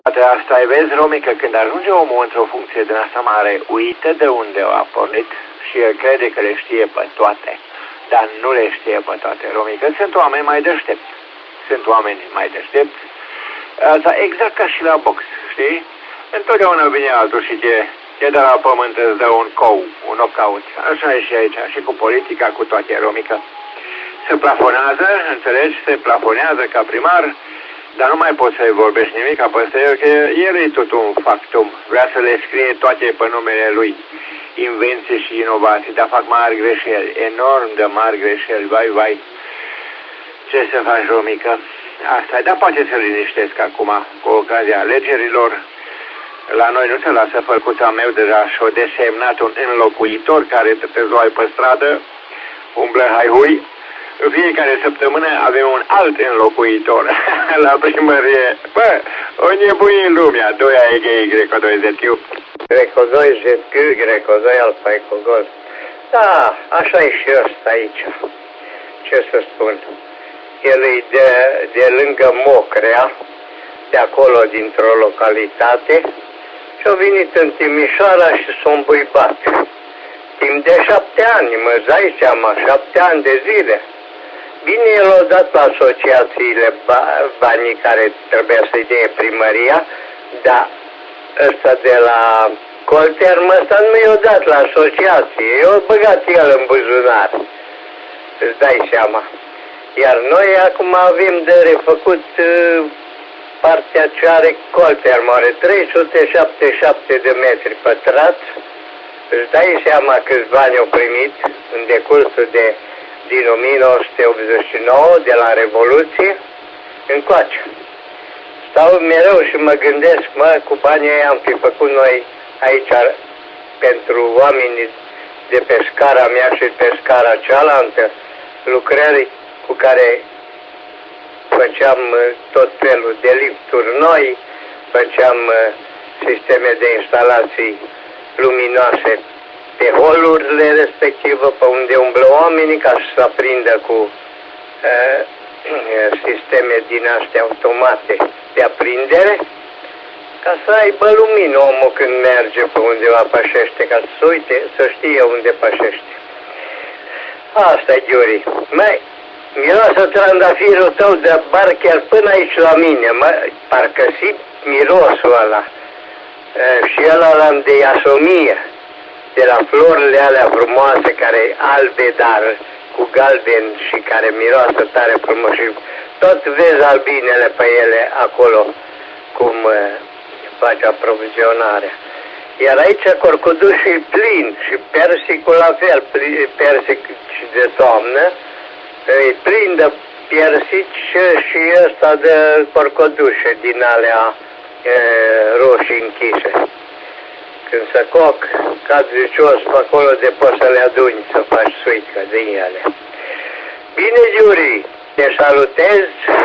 Poate asta e, vezi, Romi, că când ajunge omul într-o funcție din asta mare, uită de unde a pornit și el crede că le știe pe toate, dar nu le știe pe toate, Romi, că sunt oameni mai deștepți. Sunt oameni mai deștepți. Asta exact ca și la box, știi? Întotdeauna vine altul și te de la pământ îți dă un knockout. Așa e și aici, și cu politica, cu toate, Romi, că se plafonează, înțelegi, se plafonează ca primar, dar nu mai poți să-i vorbești nimic peste el, că el e tot un factum. Vrea să le scrie toate pe numele lui, invenții și inovații, dar fac mari greșeli, enorm de mari greșeli, vai. Ce să faci, Romică? Asta e, dar poate să liniștesc acum, cu ocazia alegerilor. La noi nu se lasă făcuța meu deja și-o desemnat un înlocuitor care te zoi pe stradă, umblă haihui. În fiecare săptămână avem un alt înlocuitor la primărie. Bă, o nebunie în lumea, 2 AEG, Greco 2 ZQ. Greco 2 ZQ, Greco 2 Alfa Eco Golf. Da, așa e și ăsta aici. Ce să spun? El e de lângă Mocrea, de acolo dintr-o localitate, și a venit în Timișoara și s-a îmbuibat. Timp de 7 ani, mă dai seama, 7 ani de zile. Bine, el a dat la asociațiile banii care trebuia să-i dea primăria, dar ăsta de la Colterm, ăsta nu i-a dat la asociație, i-a băgat el în buzunar. Îți dai seama. Iar noi acum avem de refăcut partea ce are Colterm, are 377 de metri pătrați. Îți dai seama câți bani au primit în decursul din 1989, de la Revoluție, încoace. Stau mereu și mă gândesc, cu banii aia am fi făcut noi aici pentru oamenii de pe scara mea și pe scara cealaltă, lucrări cu care făceam tot felul de lifturi noi, făceam sisteme de instalații luminoase pe holurile respective, pe unde umblă oamenii, ca să se aprindă cu sisteme din astea automate de aprindere, ca să aibă lumină omul când merge pe undeva pășește, ca să uite, să știe unde pășește. Asta-i, Giuri. Mai miroasă trandafirul tău de bar chiar până aici la mine, parcă simt mirosul ăla. Și ăla l-am de iasomie, de la florile alea frumoase, care albe, dar cu galben și care miroasă tare frumos și tot vezi albinele pe ele acolo, cum face aprovizionarea. Iar aici corcodușul e plin și persicul la fel, persic și de toamnă, e plin de persici și ăsta de corcodușe din alea roșii închise. Când se coc, cad vicios pe acolo de poți să le aduni, să faci suică din ele. Bine, Giuri, te salutez,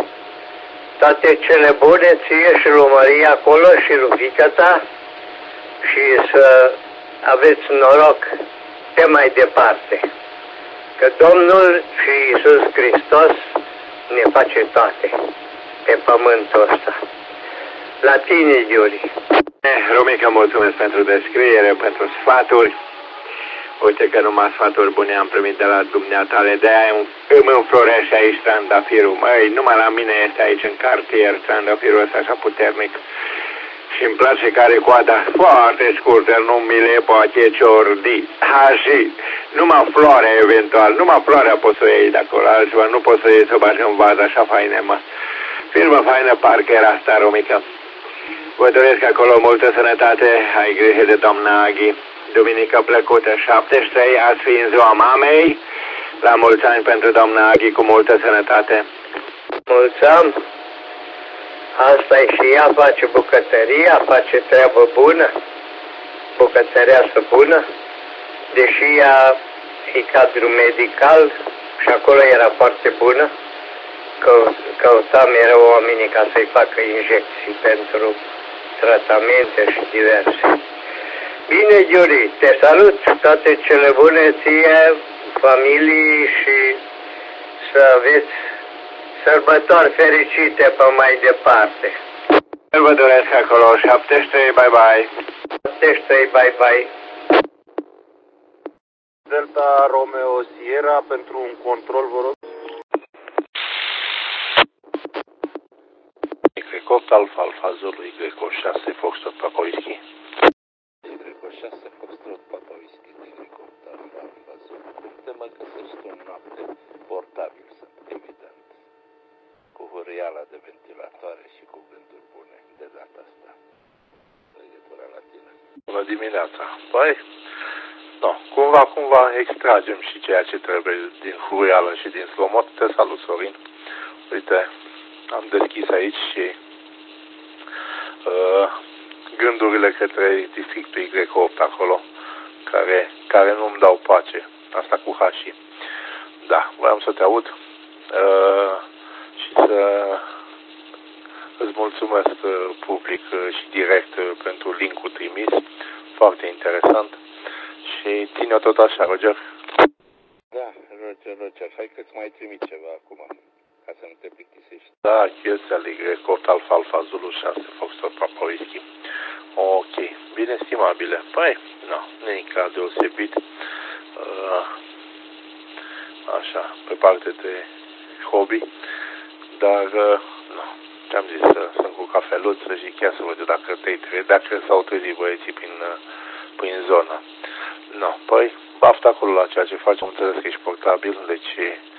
toate cele bune ție și lui Maria acolo și lui fiica ta și să aveți noroc pe mai departe. Că Domnul și Iisus Hristos ne face toate pe pământul ăsta. La tine, Giuri. Romica, mulțumesc pentru descriere, pentru sfaturi. Uite că numai sfaturi bune am primit de la dumneatale, de-aia îmi înflorește aici trandafirul. Măi, numai la mine este aici în cartier trandafirul ăsta așa puternic. Și îmi place că are coada foarte scurtă, nu mi le poate ciordi. Și numai floarea eventual, numai floarea poți să o iei de acolo, altceva nu poți să iei să o bagi în vază, așa faină, mă. Firmă faină, parcă era asta, Romica. Vă doresc acolo multă sănătate, ai grijă de doamna Aghi. Duminică plăcută, 73, azi fiind ziua mamei. La mulți ani pentru doamna Aghi, cu multă sănătate. Mulți ani. Asta e și ea, face bucătăria, face treabă bună, bucătăreasă bună, deși ea e cadru medical și acolo era foarte bună, căuta mereu oamenii ca să-i facă injecții pentru tratamente și diverse. Bine, Giuri, te salut, toate cele bune ție, familii și să aveți sărbători fericite pe mai departe. Vă doresc acolo, 73, bye-bye. 73, bye-bye. Delta Romeo Sierra pentru un control, vă rog. Y8 Alfa Alfa Zulu Y6 Foxtrot Papa Whisky. Y6 Foxtrot Papa Whisky, Y8 Alfa Alfa Zulu. Cum te mă găsești în noapte? Portabil sunt, evident. Cu hârâiala de ventilatoare și cu gânduri bune de data asta. Legătura la tine. Bună dimineața. Păi, no, cumva extragem și ceea ce trebuie din hârâială și din slomot. Te salut, Sorin. Uite, am deschis aici și gândurile către districtul Y8 acolo, care nu-mi dau pace. Asta cu Hashi. Da, voiam să te aud și să îți mulțumesc public și direct pentru link-ul trimis. Foarte interesant. Și ține-o tot așa, Roger. Da, Roger, hai că-ți mai trimit ceva acum, ca să nu te plictisești. Da, QSL Y8 Alfa Alfa Zulu 6 Foxtrot Papa Whisky. Ok, bine, estimabile. Păi, nu e ca deosebit. Așa, pe parte de hobby. Dar, nu, ce-am zis, sunt cu cafeluță și chiar să văd dacă s-au trezit băieții prin zonă. No, păi, baftă acolo la ceea ce faci, am înțeles că ești portabil, deci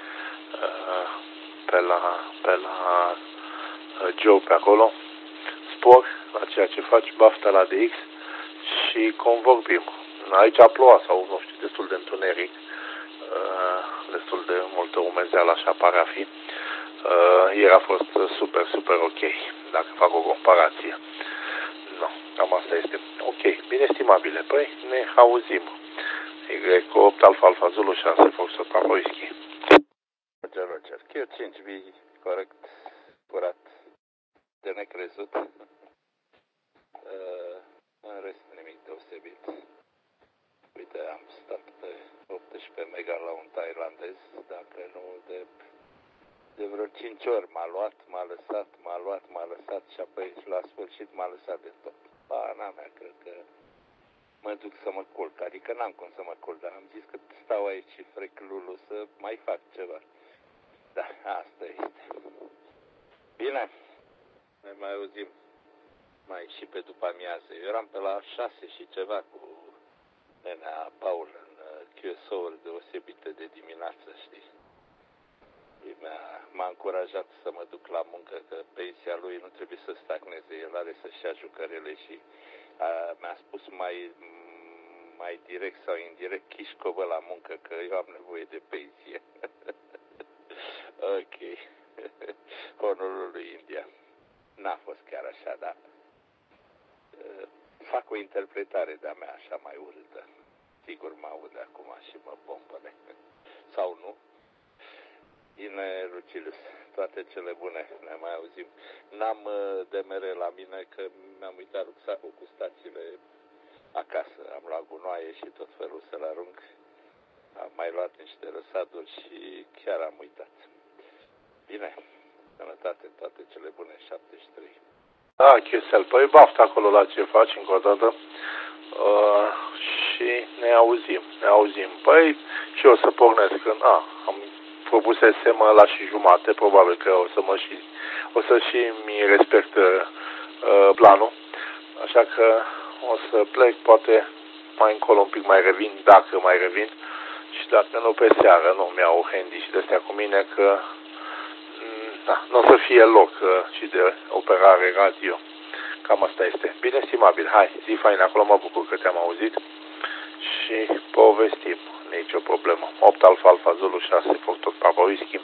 pe la Joe pe acolo, spor la ceea ce faci, baftă la DX și convorbim. Aici a plouat sau, nu știu, destul de întuneric, destul de multă umezeală, așa pare a fi. Ieri a fost super, super ok, dacă fac o comparație. No, cam asta este. Ok, bine, estimabile. Păi, ne auzim. Y8 Alfa Alfa Zulu 6 Foxtrot Papa Whisky. Roger, Q5B, corect, curat, de necrezut. În rest nimic deosebit. Uite, am stat pe 18 mega la un tailandez, dacă nu de vreo 5 ori m-a luat, m-a lăsat și apoi la sfârșit m-a lăsat de tot. Pana mea, cred că mă duc să mă culc, adică n-am cum să mă culc, dar am zis că stau aici și frec lulu să mai fac ceva. Da, asta este. Bine, ne mai auzim mai și pe după amiază. Eu eram pe la 6 și ceva cu nenea Paul în QSO-uri deosebite de dimineață, știi? M-a încurajat să mă duc la muncă, că pensia lui nu trebuie să stagneze, el are să-și ia jucărele și mi-a spus mai direct sau indirect, chișcovă la muncă, că eu am nevoie de pensie. Ok. Honorul lui India. N-a fost chiar așa, dar fac o interpretare de-a mea așa mai urâtă. Sigur mă aude acum și mă pompăne. Sau nu? Bine, Lucilius, toate cele bune, ne mai auzim. N-am DMR la mine, că mi-am uitat rucsacul cu stațiile acasă. Am luat gunoaie și tot felul să-l arunc. Am mai luat niște răsaduri și chiar am uitat. Bine, sănătate, toate cele bune, 73. Da, Chesel, păi baftă acolo la ce faci încă o dată și ne auzim. Păi și eu o să pornesc când, am propusesem la și jumate, probabil că o să și mi respect planul, așa că o să plec, poate mai încolo un pic mai revin, dacă mai revin, și dacă nu pe seară, nu mi-au handy și de-astea cu mine, că nu o să fie loc și de operare radio. Cam asta este. Bine, estimabil. Hai, zi fain, acolo mă bucur că te-am auzit și povestim. Nici o problemă. 8 Alfa Alfa Zulu 6 Foxtrot Papa Whisky.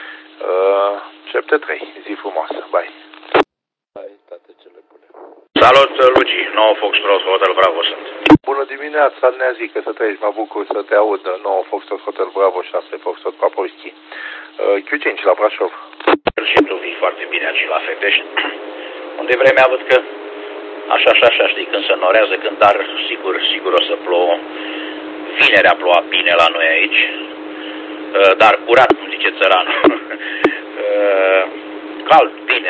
73. Zi frumoasă. Bye. Bye, toate cele bune. Salut, Luci. 9 Foxtrot Hotel Bravo sunt. Bună dimineața, ne zic că să trăiești. Mă bucur să te aud. 9 Foxtrot Hotel Bravo 6 Foxtrot Papa Whisky. Q5 la Brașov. Și tu vii foarte bine aici la Fetești. Unde vremea văd că așa, știi, când se norează, dar sigur o să plouă. Vineri a plouat bine la noi aici, dar curat, cum zice țăranul. Cald, bine,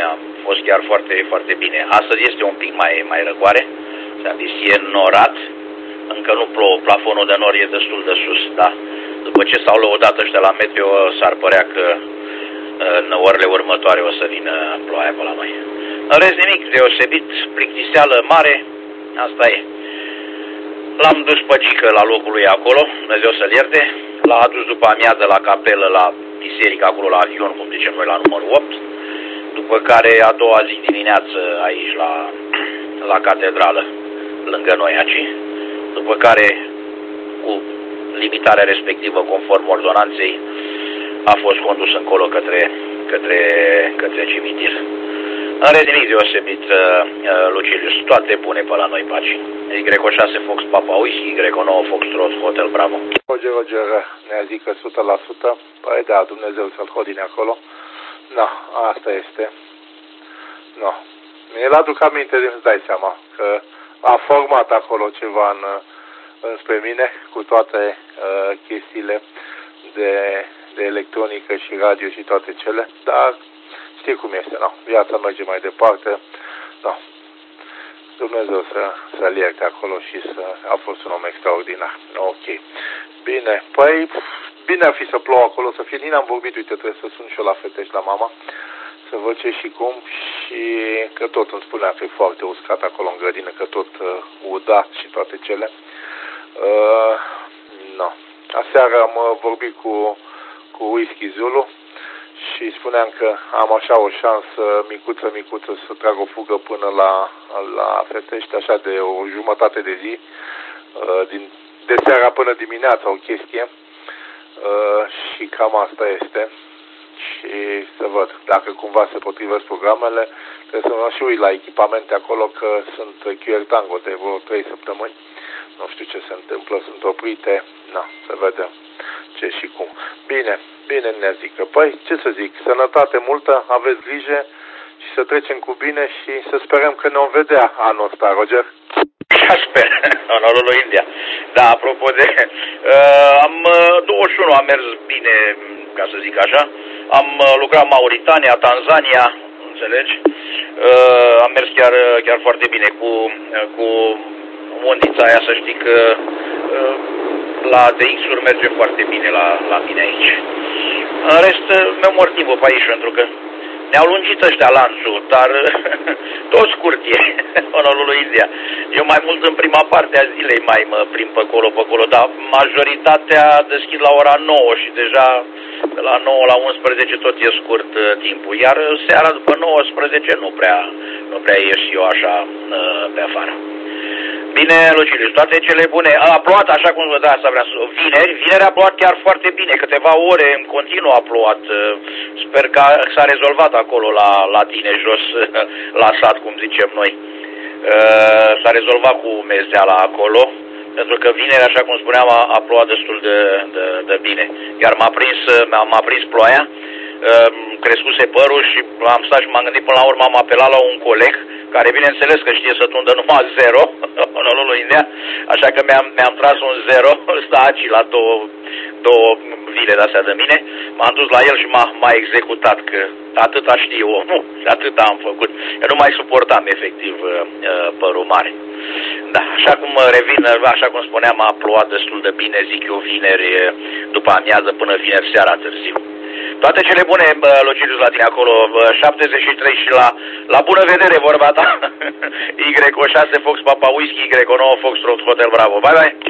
fost chiar foarte, foarte bine. Astăzi este un pic mai răcoare, e norat, încă nu plouă, plafonul de nor e destul de sus, da. După ce s-au lăudat ăștia la meteo, s-ar părea că în orele următoare o să vină ploaia pe la noi. În rest nimic deosebit, plictiseală mare, asta e. L-am dus pe Gică la locul lui acolo, Dumnezeu să-l ierte, l-a adus după amiază la capelă, la biserică, acolo la avion, cum zicem noi, la numărul 8, după care a doua zi dimineață aici la catedrală, lângă noi aici, după care, cu limitarea respectivă, conform ordonanței, a fost condus încolo către cimitir. În rest nimic deosebit, Lucilius, toate bune pe la noi paci. Greco 6 Fox Papa Whisky, Greco 9 Fox Trot Hotel Bravo. Roger ne-a zis că 100%, păi da, Dumnezeu să-l hodine acolo. No, asta este. No. Mi-l aduc aminte, îți dai seama, că a format acolo ceva înspre mine, cu toate chestiile de electronică și radio și toate cele, dar știi cum este, no. Viața merge mai departe, no. Dumnezeu să-l ierte acolo și a fost un om extraordinar. Ok. Bine, păi bine ar fi să plouă acolo, să fie, nici n-am vorbit, uite, trebuie să sun și eu la Fetești, la mama, să văd ce și cum, și că tot îmi spunea că e foarte uscat acolo în grădină, că tot uda și toate cele. No. Aseară am vorbit cu Whisky Zulu și spuneam că am așa o șansă micuță să trag o fugă până la Fetești, așa de o jumătate de zi, de seara până dimineața, o chestie, și cam asta este. Și să văd dacă cumva se potrivesc programele, trebuie să mă și uit la echipamente acolo, că sunt QR Tango de vreo 3 săptămâni, nu știu ce se întâmplă, sunt oprite, na, să vedem ce și cum. Bine ne zică. Păi, ce să zic, sănătate multă, aveți grijă și să trecem cu bine și să sperăm că ne vom vedea anul ăsta, Roger. Sper, onorul lui India. Da, apropo de... am 21 am mers bine, ca să zic așa. Am lucrat Mauritania, Tanzania, înțelegi? Am mers chiar foarte bine cu undița aia, să știi că la DX-uri merge foarte bine la mine aici. În rest, mi-au mort timpul pe aici, pentru că ne-au lungit ăștia lanțul, dar tot scurt e, onorul lui India. Eu mai mult în prima parte a zilei mai mă prim pe acolo, dar majoritatea deschid la ora 9 și deja de la 9 la 11 tot e scurt timpul, iar seara după 19 nu prea ies eu așa pe afară. Bine, Lucilius, toate cele bune. A plouat, așa cum vă da, asta vreau să... Vineri a plouat chiar foarte bine, câteva ore în continuu a plouat. Sper că s-a rezolvat acolo la tine jos, la sat, cum zicem noi. S-a rezolvat cu mezeala acolo, pentru că vineri, așa cum spuneam, a plouat destul de bine. Iar m-a prins ploaia, crescuse părul și am stat și m-am gândit până la urmă, am apelat la un coleg care bineînțeles că știe să tundă numai 0 în lui India, așa că mi-am tras un 0, ăsta aici la două vile de-astea de mine, m-am dus la el și m-a executat, că atâta știe omul și atâta am făcut. Eu nu mai suportam efectiv părul mare. Da, așa cum revin, așa cum spuneam, a plouat destul de bine, zic eu, vineri după amiază până vineri seara târziu. Toate cele bune, Lucilius, la tine acolo, 73 și la bună vedere, vorba ta. Y6 Fox Papa Whisky, Y9 Fox Trot Hotel Bravo. Bye, bye!